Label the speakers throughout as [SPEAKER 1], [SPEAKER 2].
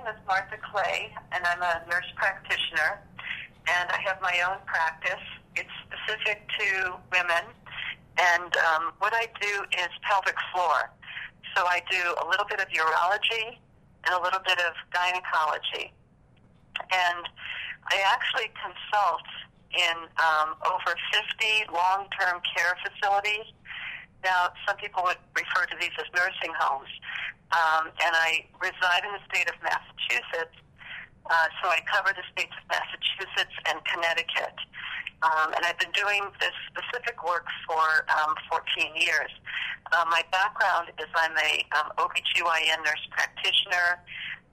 [SPEAKER 1] is Martha Clay, and I'm a nurse practitioner, and I have my own practice. It's specific to women, and what I do is pelvic floor. So I do a little bit of urology and a little bit of gynecology. And I actually consult in over 50 long-term care facilities. Now, some people would refer to these as nursing homes. And I reside in the state of Massachusetts, so I cover the states of Massachusetts and Connecticut. And I've been doing this specific work for 14 years. My background is I'm a OBGYN nurse practitioner.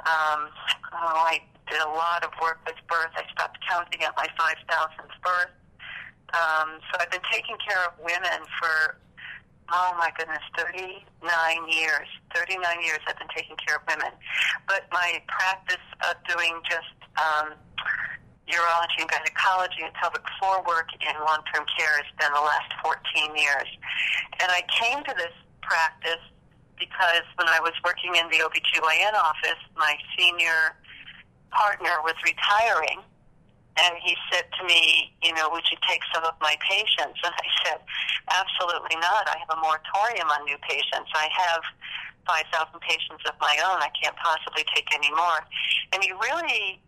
[SPEAKER 1] I did a lot of work with birth. I stopped counting at my 5,000th birth. So I've been taking care of women for, 39 years. 39 years I've been taking care of women. But my practice of doing just urology and gynecology and pelvic floor work in long-term care has been the last 14 years. And I came to this practice because when I was working in the OBGYN office, my senior partner was retiring, and he said to me, would you take some of my patients? And I said, absolutely not. I have a moratorium on new patients. I have 5,000 patients of my own. I can't possibly take any more. And he really,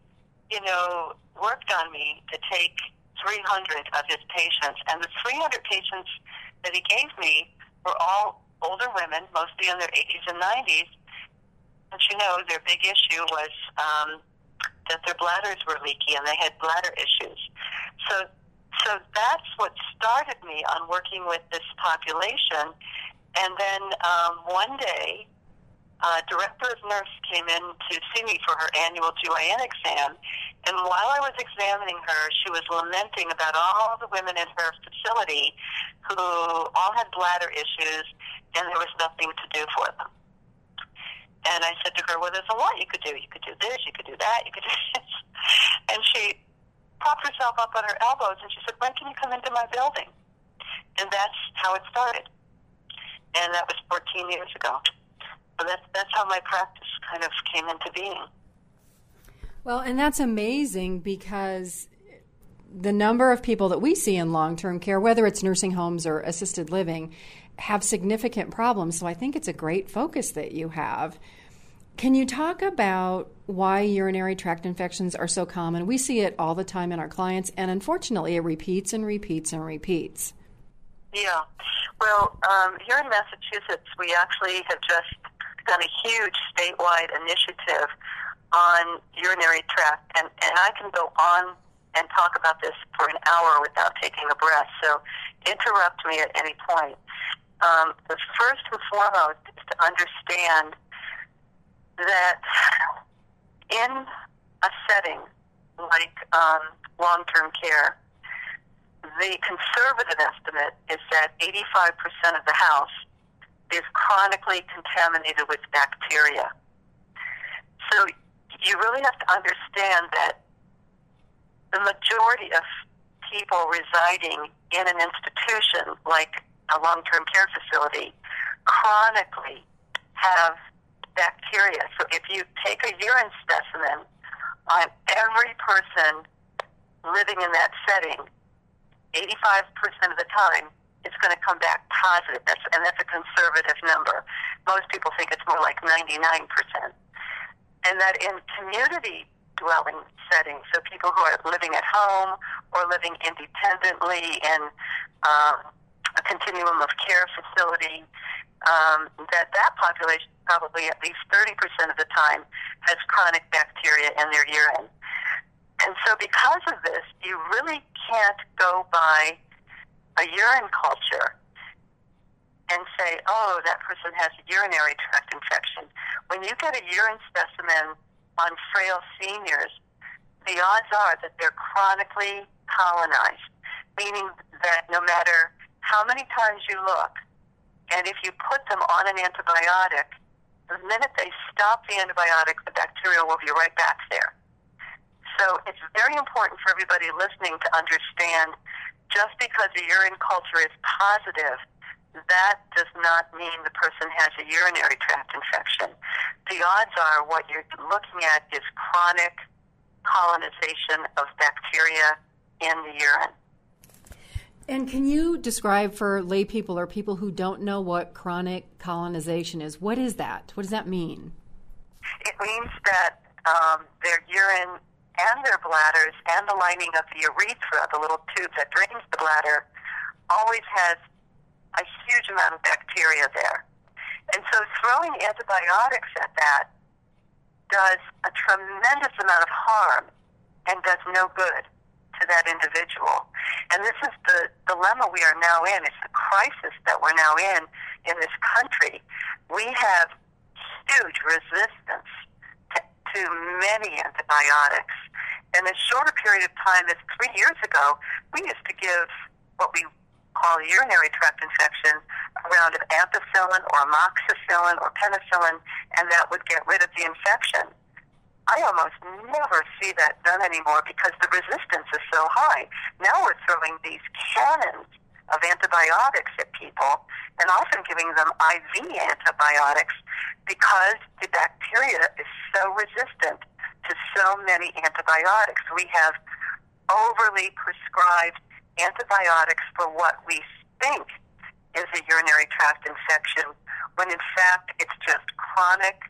[SPEAKER 1] worked on me to take 300 of his patients. And the 300 patients that he gave me were all older women, mostly in their 80s and 90s. But, their big issue was that their bladders were leaky and they had bladder issues. So that's what started me on working with this population. And then one day, director of nurse came in to see me for her annual GYN exam. And while I was examining her, she was lamenting about all the women in her facility who all had bladder issues, and there was nothing to do for them. And I said to her, well, there's a lot you could do. You could do this, you could do that, you could do this. And she propped herself up on her elbows, and she said, when can you come into my building? And that's how it started. And that was 14 years ago. So that's how my practice kind of came into being.
[SPEAKER 2] Well, and that's amazing because the number of people that we see in long-term care, whether it's nursing homes or assisted living, have significant problems. So I think it's a great focus that you have. Can you talk about why urinary tract infections are so common? We see it all the time in our clients, and unfortunately it repeats and repeats and repeats.
[SPEAKER 1] Yeah. Well, here in Massachusetts, we actually have just done a huge statewide initiative on urinary tract, and I can go on and talk about this for an hour without taking a breath, so interrupt me at any point. The first and foremost is to understand that in a setting like long-term care, the conservative estimate is that 85% of the house is chronically contaminated with bacteria. So you really have to understand that the majority of people residing in an institution like a long-term care facility chronically have bacteria. So if you take a urine specimen on every person living in that setting, 85% of the time, it's going to come back positive. That's a conservative number. Most people think it's more like 99%. And that in community dwelling settings, so people who are living at home or living independently in a continuum of care facility, that population probably at least 30% of the time has chronic bacteria in their urine. And so because of this, you really can't go by a urine culture and say, oh, that person has a urinary tract infection. When you get a urine specimen on frail seniors, the odds are that they're chronically colonized, meaning that no matter how many times you look, and if you put them on an antibiotic, the minute they stop the antibiotic, the bacteria will be right back there. So it's very important for everybody listening to understand just because the urine culture is positive that does not mean the person has a urinary tract infection. The odds are what you're looking at is chronic colonization of bacteria in the urine.
[SPEAKER 2] And can you describe for lay people or people who don't know what chronic colonization is, what is that? What does that mean?
[SPEAKER 1] It means that their urine and their bladders and the lining of the urethra, the little tube that drains the bladder, always has a huge amount of bacteria there. And so throwing antibiotics at that does a tremendous amount of harm and does no good to that individual. And this is the dilemma we are now in. It's the crisis that we're now in this country. We have huge resistance to many antibiotics. In a shorter period of time, as 3 years ago, we used to give what we call a urinary tract infection a round of ampicillin or amoxicillin or penicillin, and that would get rid of the infection. I almost never see that done anymore because the resistance is so high. Now we're throwing these cannons of antibiotics at people and often giving them IV antibiotics because the bacteria is so resistant to so many antibiotics. We have overly prescribed antibiotics for what we think is a urinary tract infection, when in fact it's just chronic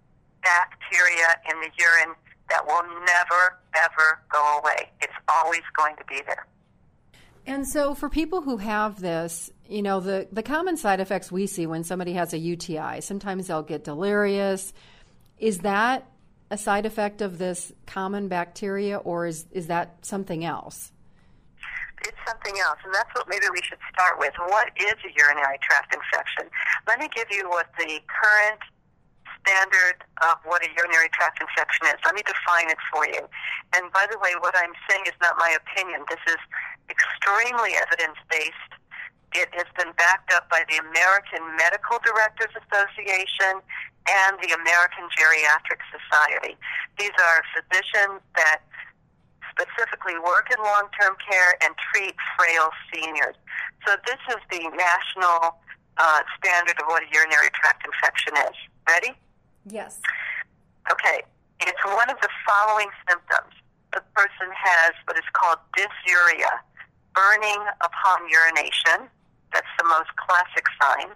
[SPEAKER 1] bacteria in the urine that will never, ever go away. It's always going to be there.
[SPEAKER 2] And so for people who have this, you know, the common side effects we see when somebody has a UTI, sometimes they'll get delirious. Is that a side effect of this common bacteria, or is that something else?
[SPEAKER 1] It's something else, and that's what maybe we should start with. What is a urinary tract infection? Let me give you what the current standard of what a urinary tract infection is. Let me define it for you. And by the way, what I'm saying is not my opinion. This is extremely evidence-based. It has been backed up by the American Medical Directors Association and the American Geriatric Society. These are physicians that specifically work in long-term care and treat frail seniors. So this is the national standard of what a urinary tract infection is. Ready?
[SPEAKER 2] Yes.
[SPEAKER 1] Okay. It's one of the following symptoms. The person has what is called dysuria, burning upon urination. That's the most classic sign.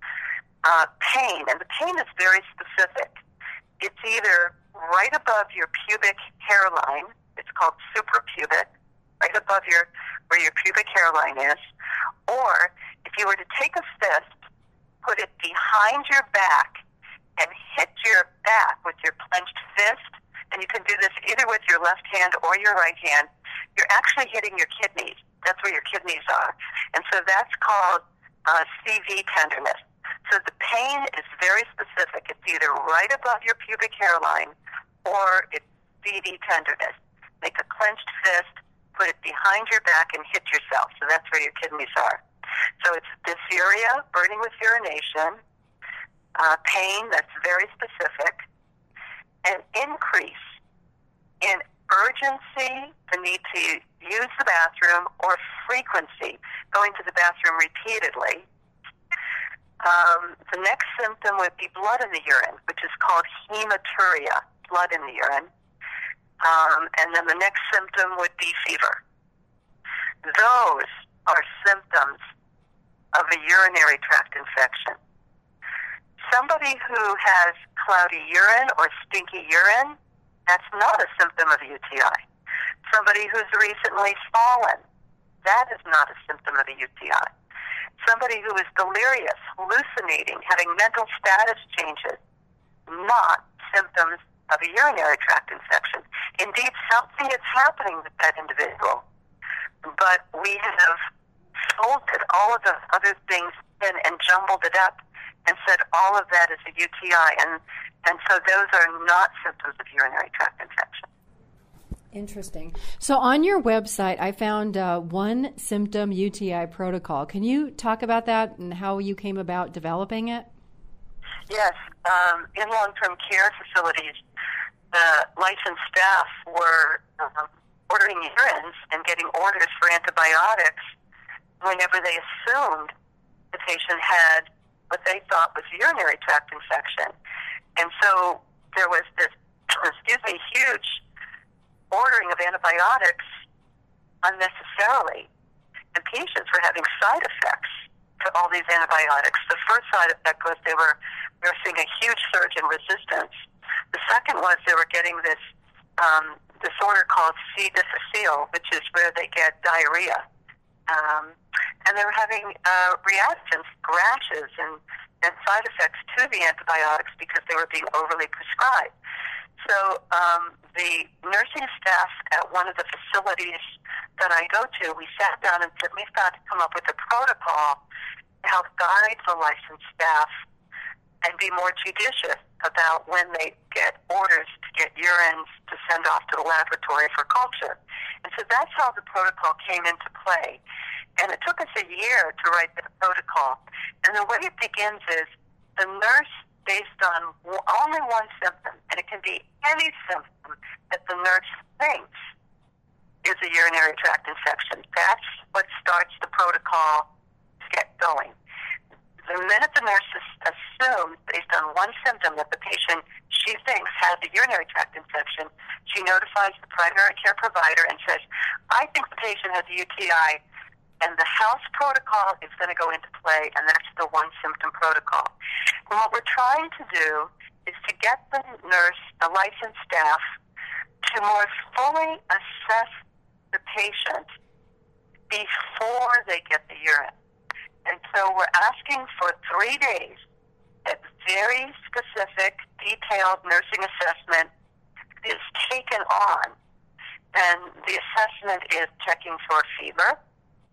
[SPEAKER 1] Pain, and the pain is very specific. It's either right above your pubic hairline. It's called suprapubic, right above where your pubic hairline is. Or if you were to take a fist, put it behind your back, and hit your back with your clenched fist, and you can do this either with your left hand or your right hand, you're actually hitting your kidneys. That's where your kidneys are. And so that's called CV tenderness. So the pain is very specific. It's either right above your pubic hairline or it's CV tenderness. Make a clenched fist, put it behind your back, and hit yourself. So that's where your kidneys are. So it's dysuria, burning with urination, pain that's very specific, an increase in urgency, the need to use the bathroom, or frequency, going to the bathroom repeatedly. The next symptom would be blood in the urine, which is called hematuria, blood in the urine. And then the next symptom would be fever. Those are symptoms of a urinary tract infection. Somebody who has cloudy urine or stinky urine, that's not a symptom of UTI. Somebody who's recently fallen, that is not a symptom of a UTI. Somebody who is delirious, hallucinating, having mental status changes, not symptoms of a urinary tract infection. Indeed, something is happening with that individual, but we have folded all of the other things in and jumbled it up and said all of that is a UTI, and so those are not symptoms of urinary tract infection.
[SPEAKER 2] Interesting. So on your website, I found one symptom UTI protocol. Can you talk about that and how you came about developing it?
[SPEAKER 1] Yes. In long-term care facilities, the licensed staff were ordering urines and getting orders for antibiotics whenever they assumed the patient had what they thought was urinary tract infection. And so there was this, huge ordering of antibiotics unnecessarily. And patients were having side effects to all these antibiotics. The first side effect was they were seeing a huge surge in resistance. The second was they were getting this disorder called C. difficile, which is where they get diarrhea. And they were having reactions, rashes, and side effects to the antibiotics because they were being overly prescribed. So the nursing staff at one of the facilities that I go to, we sat down and said, we've got to come up with a protocol to help guide the licensed staff and be more judicious about when they get orders to get urines to send off to the laboratory for culture. And so that's how the protocol came into play. And it took us a year to write the protocol. And the way it begins is the nurse, based on only one symptom, and it can be any symptom that the nurse thinks is a urinary tract infection. That's what starts the protocol to get going. The minute the nurse assumes, based on one symptom, that the patient she thinks has a urinary tract infection, she notifies the primary care provider and says, I think the patient has a UTI, and the house protocol is going to go into play, and that's the one symptom protocol. And what we're trying to do is to get the nurse, the licensed staff, to more fully assess the patient before they get the urine. And so we're asking for 3 days that very specific, detailed nursing assessment is taken on. And the assessment is checking for fever,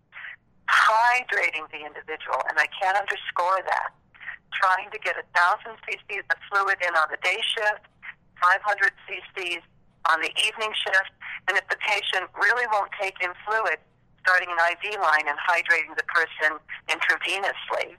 [SPEAKER 1] hydrating the individual, and I can't underscore that, trying to get 1,000 cc's of fluid in on the day shift, 500 cc's on the evening shift, and if the patient really won't take in fluid, starting an IV line and hydrating the person intravenously.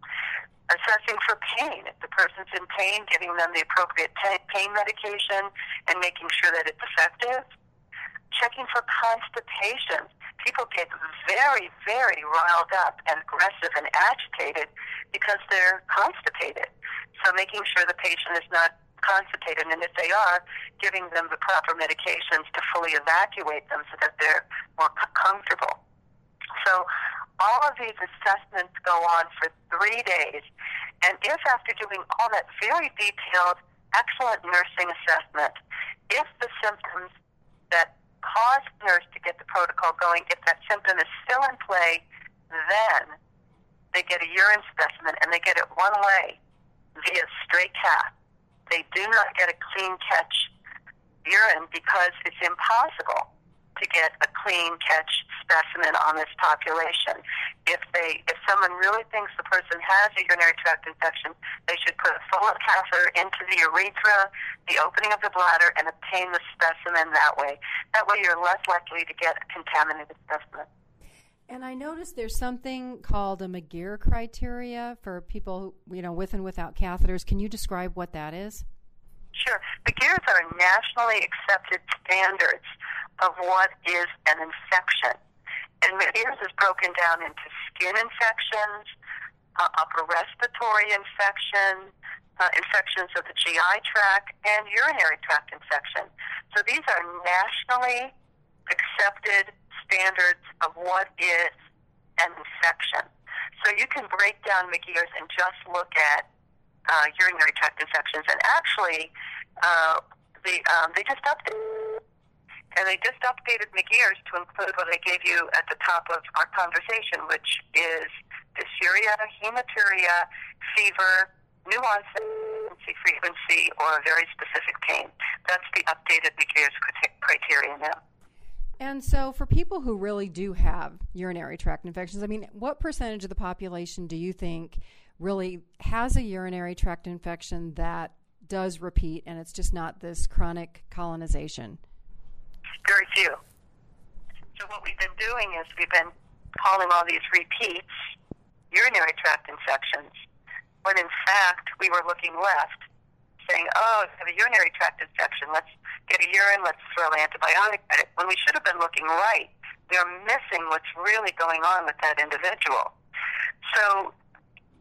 [SPEAKER 1] Assessing for pain. If the person's in pain, giving them the appropriate pain medication and making sure that it's effective. Checking for constipation. People get very, very riled up and aggressive and agitated because they're constipated. So making sure the patient is not constipated, and if they are, giving them the proper medications to fully evacuate them so that they're more comfortable. So all of these assessments go on for 3 days, and if after doing all that very detailed, excellent nursing assessment, if the symptoms that cause the nurse to get the protocol going, if that symptom is still in play, then they get a urine specimen, and they get it one way via straight cath. They do not get a clean catch urine because it's impossible to get a clean catch specimen on this population. If someone really thinks the person has a urinary tract infection, they should put a Foley catheter into the urethra, the opening of the bladder, and obtain the specimen that way. That way you're less likely to get a contaminated specimen.
[SPEAKER 2] And I noticed there's something called a McGeer criteria for people, with and without catheters. Can you describe what that is?
[SPEAKER 1] Sure. McGeers are nationally accepted standards of what is an infection. And McGeers is broken down into skin infections, upper respiratory infection, infections of the GI tract, and urinary tract infection. So these are nationally accepted standards of what is an infection. So you can break down McGeers and just look at urinary tract infections. And actually, they just updated. And they just updated McGeers to include what I gave you at the top of our conversation, which is dysuria, hematuria, fever, new onset frequency, or a very specific pain. That's the updated McGeers criteria now.
[SPEAKER 2] And so for people who really do have urinary tract infections, what percentage of the population do you think really has a urinary tract infection that does repeat, and it's just not this chronic colonization?
[SPEAKER 1] Very few. So what we've been doing is we've been calling all these repeats urinary tract infections, when in fact we were looking left, saying, oh, I have a urinary tract infection, let's get a urine, let's throw an antibiotic at it, when we should have been looking right. We are missing what's really going on with that individual. So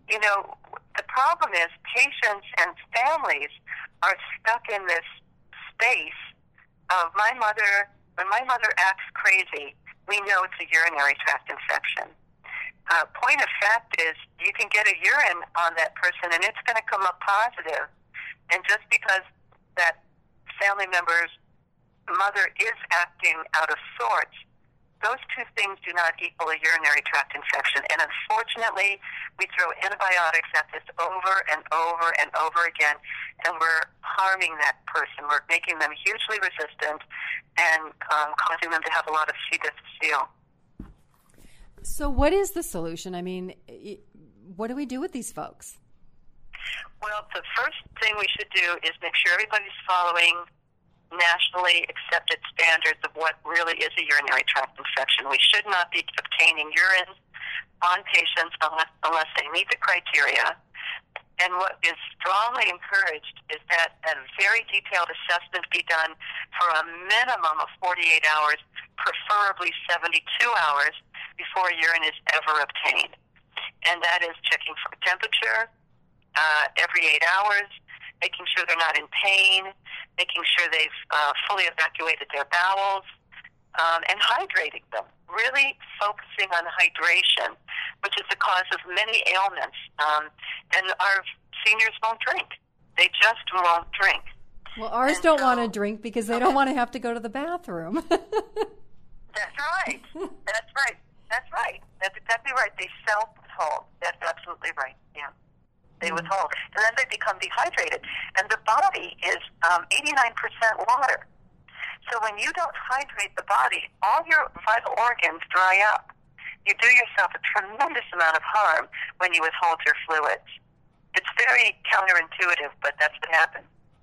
[SPEAKER 1] you know, the problem is patients and families are stuck in this space of when my mother acts crazy, we know it's a urinary tract infection. Point of fact is you can get a urine on that person and it's going to come up positive. And just because that family member's mother is acting out of sorts, those two things do not equal a urinary tract infection. And unfortunately, we throw antibiotics at this over and over and over again, and we're harming that person. We're making them hugely resistant and causing them to have a lot of C. difficile.
[SPEAKER 2] So what is the solution? I mean, what do we do with these folks?
[SPEAKER 1] Well, the first thing we should do is make sure everybody's following nationally accepted standards of what really is a urinary tract infection. We should not be obtaining urine on patients unless they meet the criteria. And what is strongly encouraged is that a very detailed assessment be done for a minimum of 48 hours, preferably 72 hours, before urine is ever obtained. And that is checking for temperature every 8 hours, making sure they're not in pain, making sure they've fully evacuated their bowels, and hydrating them. Really focusing on hydration, which is the cause of many ailments. And our seniors won't drink. They just won't drink.
[SPEAKER 2] Well, ours don't want to drink because they don't want to have to go to the bathroom.
[SPEAKER 1] That's right. That's right. That's right. That's exactly right. They self-withhold. That's absolutely right. Yeah. They withhold. And then they become dehydrated. And the body is 89% water. So when you don't hydrate the body, all your vital organs dry up. You do yourself a tremendous amount of harm when you withhold your fluids. It's very counterintuitive, but that's what happens.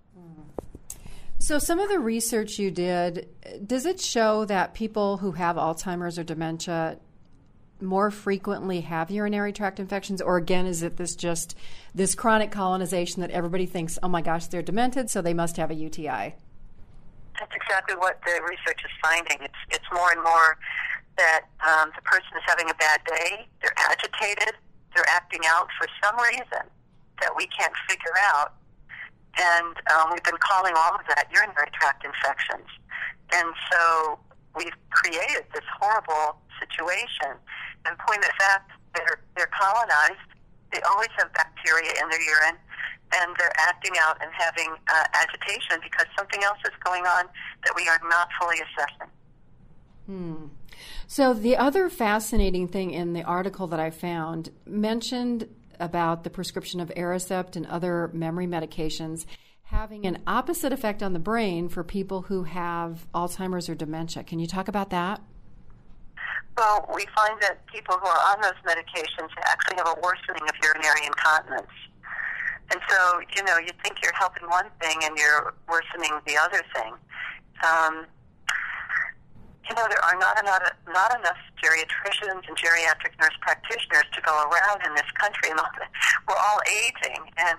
[SPEAKER 2] So some of the research you did, does it show that people who have Alzheimer's or dementia more frequently have urinary tract infections? Or again, is it this chronic colonization that everybody thinks, oh my gosh, they're demented, so they must have a UTI?
[SPEAKER 1] That's exactly what the research is finding. It's more and more that the person is having a bad day, they're agitated, they're acting out for some reason that we can't figure out. And we've been calling all of that urinary tract infections. And so we've created this horrible situation. And point of fact, they're colonized. They always have bacteria in their urine, and they're acting out and having agitation because something else is going on that we are not fully assessing.
[SPEAKER 2] So the other fascinating thing in the article that I found mentioned about the prescription of Aricept and other memory medications having an opposite effect on the brain for people who have Alzheimer's or dementia. Can you talk about that?
[SPEAKER 1] Well, we find that people who are on those medications actually have a worsening of urinary incontinence. And so, you think you're helping one thing and you're worsening the other thing. There are not enough geriatricians and geriatric nurse practitioners to go around in this country. And we're all aging, and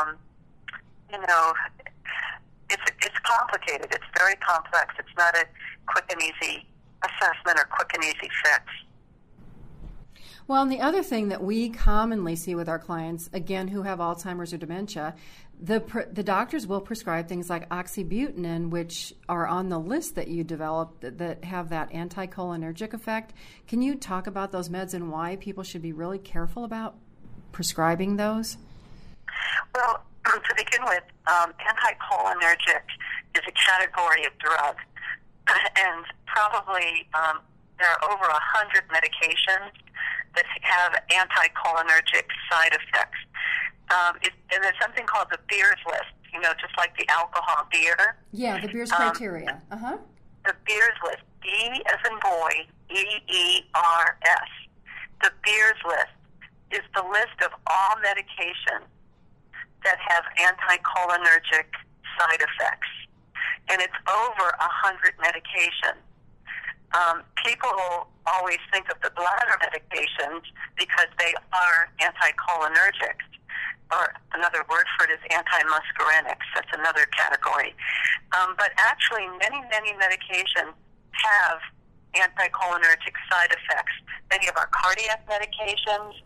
[SPEAKER 1] it's complicated. It's very complex. It's not a quick and easy assessment or quick and easy fix.
[SPEAKER 2] Well, and the other thing that we commonly see with our clients, again, who have Alzheimer's or dementia, the doctors will prescribe things like oxybutynin, which are on the list that you developed that have that anticholinergic effect. Can you talk about those meds and why people should be really careful about prescribing those?
[SPEAKER 1] Well, to begin with, anticholinergic is a category of drug, and probably there are over 100 medications that have anticholinergic side effects. And there's something called the Beers list, just like the alcohol beer.
[SPEAKER 2] Yeah, the Beers criteria.
[SPEAKER 1] The Beers list, B as in boy, EERS. The Beers list is the list of all medications that have anticholinergic side effects. And it's over 100 medications. People always think of the bladder medications because they are anticholinergics, or another word for it is antimuscarinics. That's another category. But actually, many, many medications have anticholinergic side effects. Many of our cardiac medications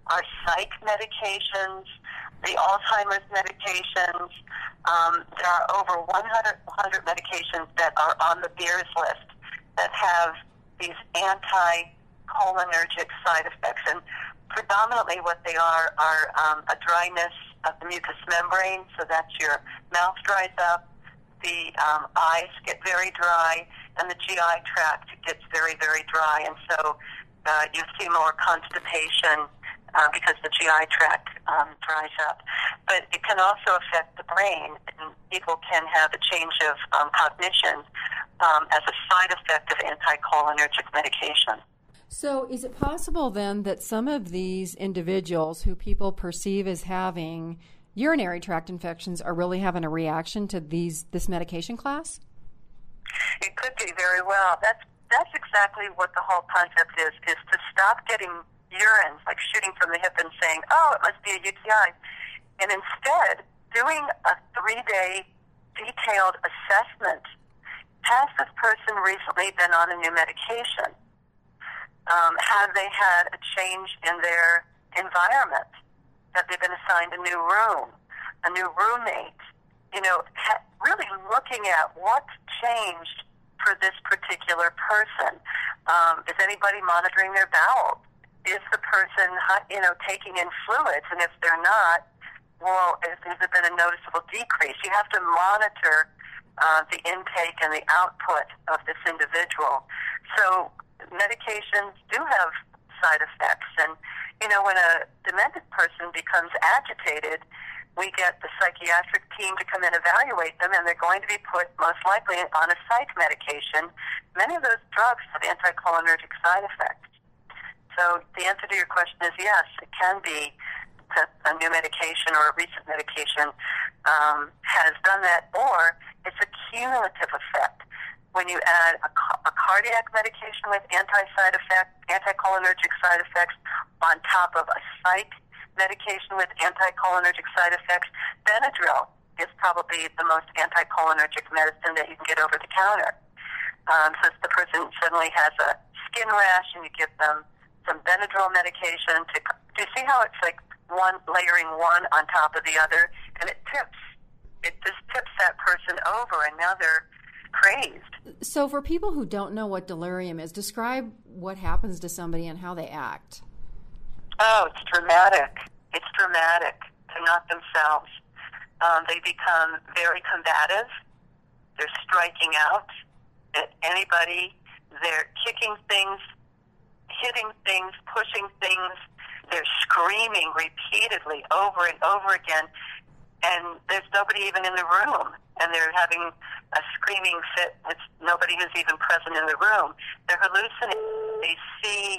[SPEAKER 1] are psych medications, the Alzheimer's medications. There are over 100 medications that are on the Beers list that have these anti-cholinergic side effects. And predominantly what they are a dryness of the mucous membrane, so that's your mouth dries up, the eyes get very dry, and the GI tract gets very, very dry. And so you see more constipation because the GI tract dries up. But it can also affect the brain, and people can have a change of cognition as a side effect of anticholinergic medication.
[SPEAKER 2] So is it possible then that some of these individuals who people perceive as having urinary tract infections are really having a reaction to this medication class?
[SPEAKER 1] It could be very well. That's exactly what the whole concept is to stop getting urine, like shooting from the hip and saying, oh, it must be a UTI. And instead, doing a 3-day detailed assessment. Has this person recently been on a new medication? Have they had a change in their environment? Have they been assigned a new room, a new roommate? Really looking at what's changed for this particular person. Is anybody monitoring their bowels? Is the person, taking in fluids? And if they're not, well, has there been a noticeable decrease? You have to monitor the intake and the output of this individual. So medications do have side effects. And, when a demented person becomes agitated, we get the psychiatric team to come and evaluate them, and they're going to be put most likely on a psych medication. Many of those drugs have anticholinergic side effects. So the answer to your question is yes, it can be that a new medication or a recent medication has done that, or it's a cumulative effect. When you add a cardiac medication with anticholinergic side effects on top of a psych medication with anticholinergic side effects, Benadryl is probably the most anticholinergic medicine that you can get over the counter. So if the person suddenly has a skin rash and you give them some Benadryl medication, do you see how it's like layering one on top of the other, and it just tips that person over, and now they're crazed.
[SPEAKER 2] So for people who don't know what delirium is, describe what happens to somebody and how they act.
[SPEAKER 1] Oh, it's dramatic. It's dramatic. They're not themselves. They become very combative. They're striking out at anybody. They're kicking things, hitting things, pushing things. They're screaming repeatedly over and over again, and there's nobody even in the room, and they're having a screaming fit with nobody who's even present in the room. They're hallucinating. They see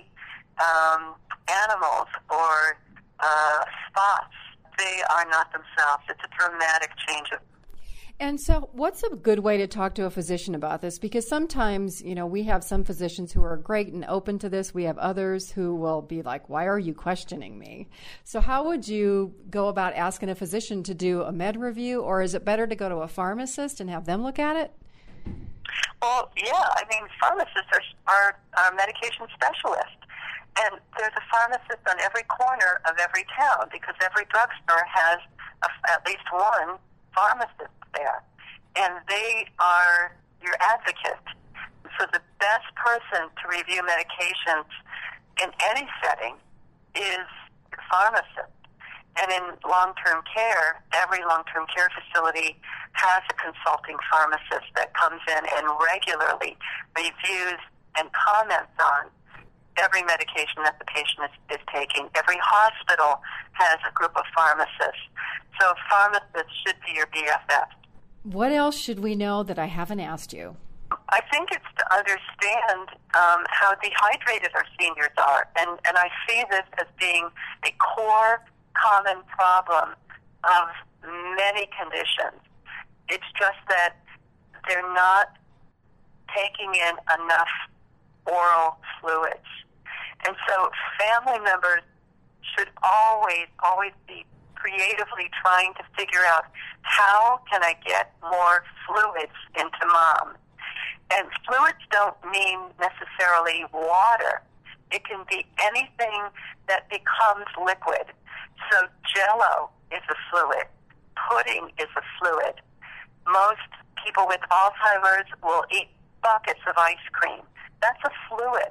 [SPEAKER 1] animals or spots. They are not themselves. It's a dramatic change of.
[SPEAKER 2] And so what's a good way to talk to a physician about this? Because sometimes, we have some physicians who are great and open to this. We have others who will be like, why are you questioning me? So how would you go about asking a physician to do a med review, or is it better to go to a pharmacist and have them look at it?
[SPEAKER 1] Well, yeah. Pharmacists are medication specialists. And there's a pharmacist on every corner of every town because every drugstore has at least one pharmacist there, and they are your advocate. So the best person to review medications in any setting is your pharmacist. And in long-term care, every long-term care facility has a consulting pharmacist that comes in and regularly reviews and comments on every medication that the patient is taking. Every hospital has a group of pharmacists. So pharmacists should be your BFF.
[SPEAKER 2] What else should we know that I haven't asked you?
[SPEAKER 1] I think it's to understand how dehydrated our seniors are. And I see this as being a core common problem of many conditions. It's just that they're not taking in enough oral fluids. And so family members should always be creatively trying to figure out how can I get more fluids into mom. And fluids don't mean necessarily water. It can be anything that becomes liquid. So Jell-O is a fluid. Pudding is a fluid. Most people with Alzheimer's will eat buckets of ice cream. That's a fluid.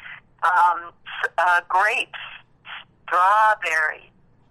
[SPEAKER 1] Grapes, strawberry,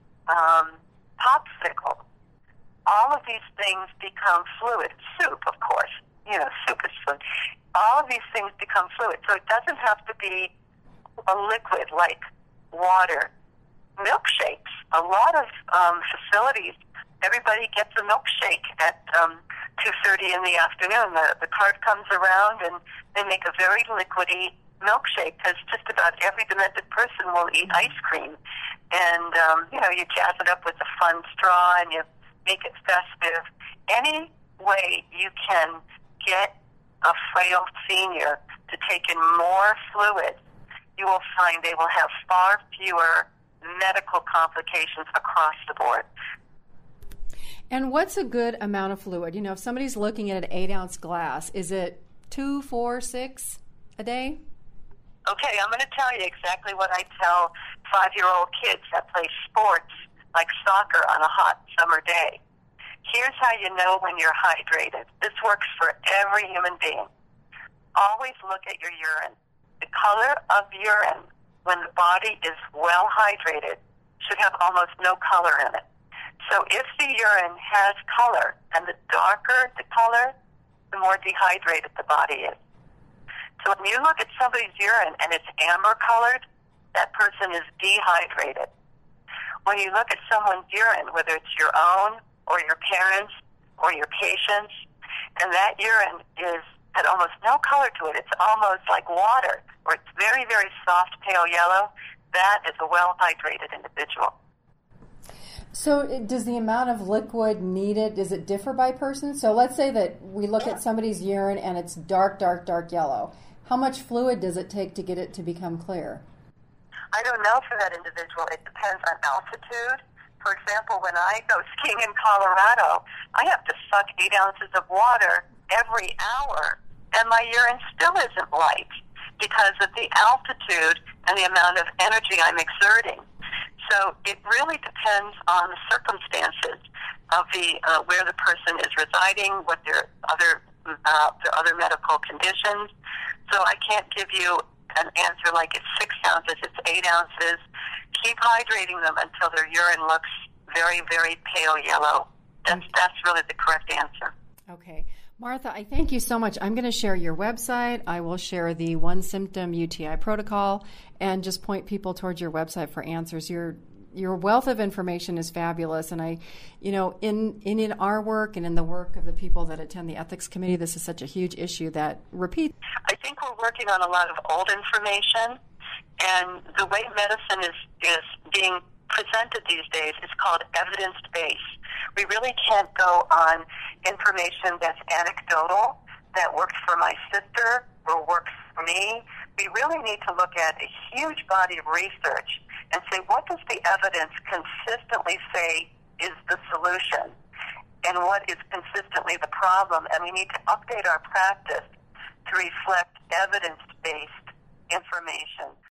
[SPEAKER 1] popsicle. All of these things become fluid. Soup, of course. Soup is fluid. All of these things become fluid. So it doesn't have to be a liquid like water. Milkshakes. A lot of facilities, everybody gets a milkshake at 2:30 in the afternoon. The cart comes around and they make a very liquidy milkshake because just about every demented person will eat ice cream. And, you jazz it up with a fun straw and you make it festive. Any way you can get a frail senior to take in more fluid, you will find they will have far fewer medical complications across the board.
[SPEAKER 2] And what's a good amount of fluid? If somebody's looking at an 8-ounce glass, is it 2, 4, 6 a day?
[SPEAKER 1] Okay, I'm going to tell you exactly what I tell 5-year-old kids that play sports like soccer on a hot summer day. Here's how you know when you're hydrated. This works for every human being. Always look at your urine. The color of urine when the body is well hydrated should have almost no color in it. So if the urine has color, and the darker the color, the more dehydrated the body is. So when you look at somebody's urine and it's amber colored, that person is dehydrated. When you look at someone's urine, whether it's your own or your parents or your patients, and that urine had almost no color to it, it's almost like water, or it's very, very soft, pale yellow, that is a well-hydrated individual.
[SPEAKER 2] So does the amount of liquid needed, does it differ by person? So let's say that we look at somebody's urine and it's dark, dark, dark yellow. How much fluid does it take to get it to become clear?
[SPEAKER 1] I don't know for that individual. It depends on altitude. For example, when I go skiing in Colorado, I have to suck 8 ounces of water every hour, and my urine still isn't light because of the altitude and the amount of energy I'm exerting. So it really depends on the circumstances of where the person is residing, what their other medical conditions. So I can't give you an answer like it's 6 ounces, it's 8 ounces. Keep hydrating them until their urine looks very, very pale yellow. That's really the correct answer.
[SPEAKER 2] Okay. Martha, I thank you so much. I'm going to share your website. I will share the one symptom UTI protocol and just point people towards your website for answers. Your wealth of information is fabulous. And in our work and in the work of the people that attend the ethics committee, this is such a huge issue that repeats.
[SPEAKER 1] I think we're working on a lot of old information, and the way medicine is being presented these days is called evidence-based. We really can't go on information that's anecdotal, that works for my sister or works for me. We really need to look at a huge body of research and say, what does the evidence consistently say is the solution? And what is consistently the problem? And we need to update our practice to reflect evidence-based information.